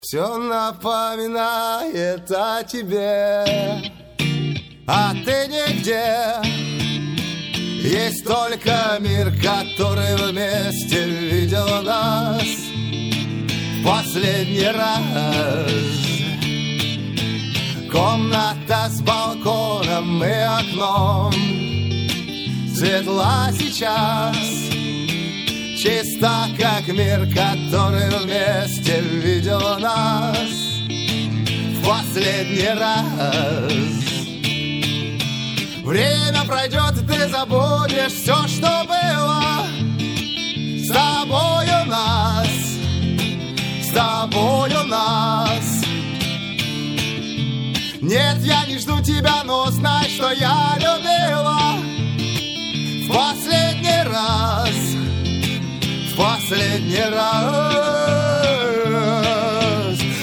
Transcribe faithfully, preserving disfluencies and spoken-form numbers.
Все напоминает о тебе, а ты нигде. Есть только мир, который вместе видел нас в последний раз. Комната с балконом и окном светла сейчас, чиста, как мир, который вместе видел нас в последний раз. Время пройдет, и ты забудешь все, что было с тобою нас, с тобою нас. Нет, я не жду тебя, но знай, что я любила в последний раз, в последний раз.